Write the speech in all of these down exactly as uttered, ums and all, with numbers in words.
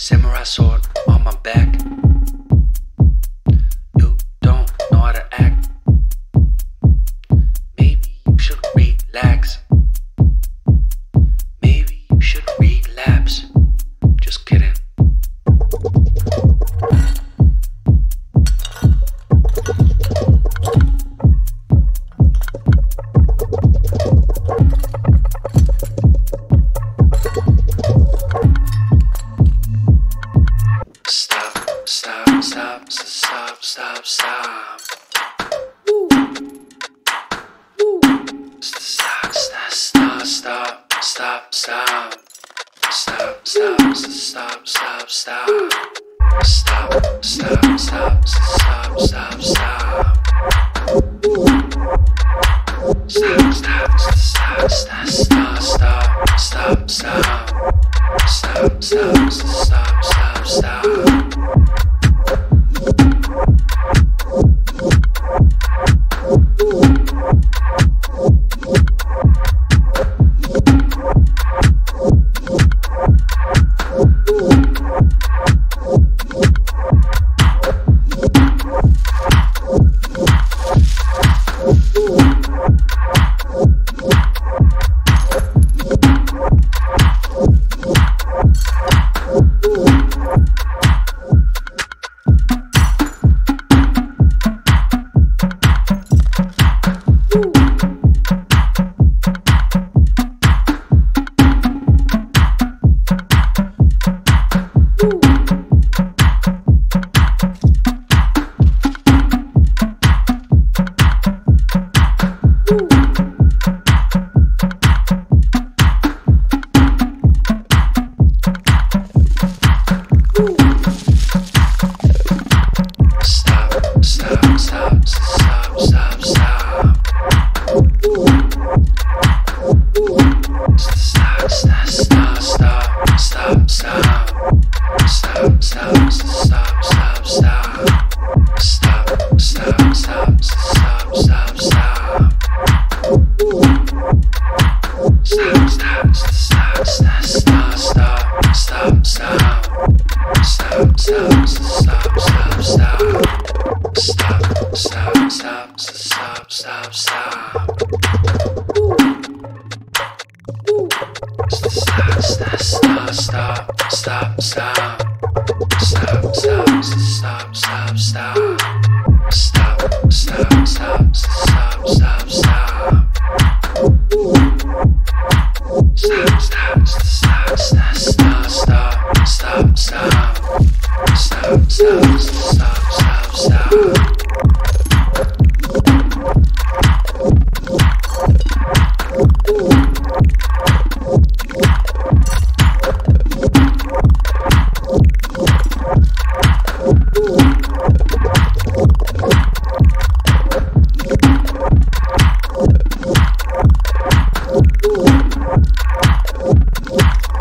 Samurai sword on my back. You don't know how to act. Maybe you should relax. Maybe you should relapse. Just kidding. Stop, stop, stop, stop, stop, stop. Woo. Woo. Stop, stop, stop, stop, stop, stop. Stop, stop, stop, stop, stop. Stop, stop, stop, stop, stop, stop. Stop, stop, stop, stop, stop, stop, stop, stop. Stop, stop, stop, stop, stop.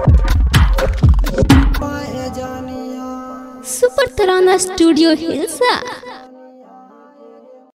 Super Tarana Studio Hilsa.